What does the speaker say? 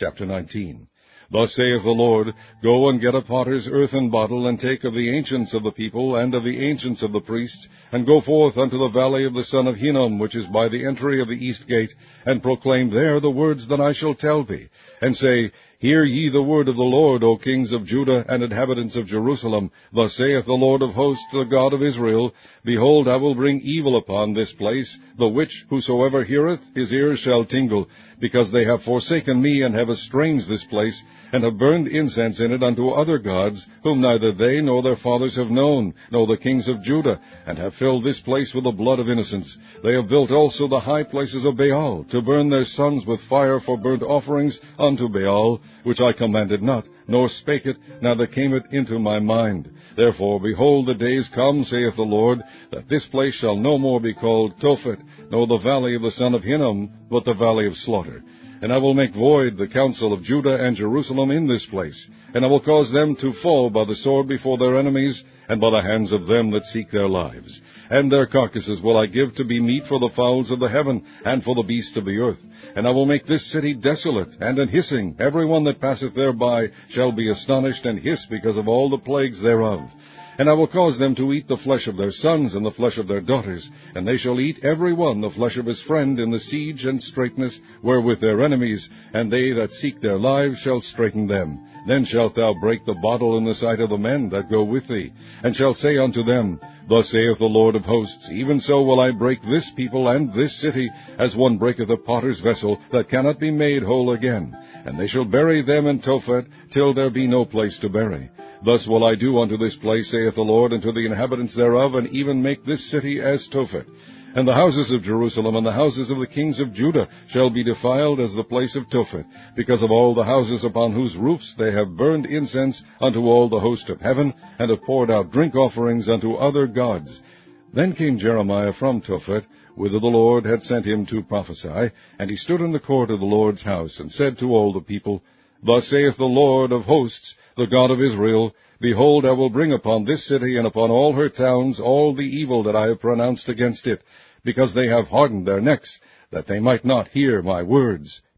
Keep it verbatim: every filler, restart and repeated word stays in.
Chapter nineteen. Thus saith the Lord, Go and get a potter's earthen bottle, and take of the ancients of the people, and of the ancients of the priests, and go forth unto the valley of the son of Hinnom, which is by the entry of the east gate, and proclaim there the words that I shall tell thee, and say, Hear ye the word of the Lord, O kings of Judah and inhabitants of Jerusalem. Thus saith the Lord of hosts, the God of Israel, Behold, I will bring evil upon this place, the which whosoever heareth, his ears shall tingle, because they have forsaken me, and have estranged this place, and have burned incense in it unto other gods, whom neither they nor their fathers have known, nor the kings of Judah, and have filled this place with the blood of innocents. They have built also the high places of Baal, to burn their sons with fire for burnt offerings unto Baal, which I commanded not, nor spake it, neither came it into my mind. Therefore, behold, the days come, saith the Lord, that this place shall no more be called Tophet, nor the valley of the son of Hinnom, but the valley of slaughter. And I will make void the counsel of Judah and Jerusalem in this place, and I will cause them to fall by the sword before their enemies, and by the hands of them that seek their lives. And their carcasses will I give to be meat for the fowls of the heaven, and for the beasts of the earth. And I will make this city desolate, and an hissing. Every one that passeth thereby shall be astonished, and hiss because of all the plagues thereof. And I will cause them to eat the flesh of their sons, and the flesh of their daughters, and they shall eat every one the flesh of his friend in the siege and straitness wherewith their enemies, and they that seek their lives shall straiten them. Then shalt thou break the bottle in the sight of the men that go with thee, and shalt say unto them, Thus saith the Lord of hosts, Even so will I break this people and this city, as one breaketh a potter's vessel, that cannot be made whole again. And they shall bury them in Tophet, till there be no place to bury. Thus will I do unto this place, saith the Lord, and to the inhabitants thereof, and even make this city as Tophet. And the houses of Jerusalem and the houses of the kings of Judah shall be defiled as the place of Tophet, because of all the houses upon whose roofs they have burned incense unto all the host of heaven, and have poured out drink offerings unto other gods. Then came Jeremiah from Tophet, whither the Lord had sent him to prophesy, and he stood in the court of the Lord's house, and said to all the people, Thus saith the Lord of hosts, the God of Israel, Behold, I will bring upon this city and upon all her towns all the evil that I have pronounced against it, because they have hardened their necks, that they might not hear my words.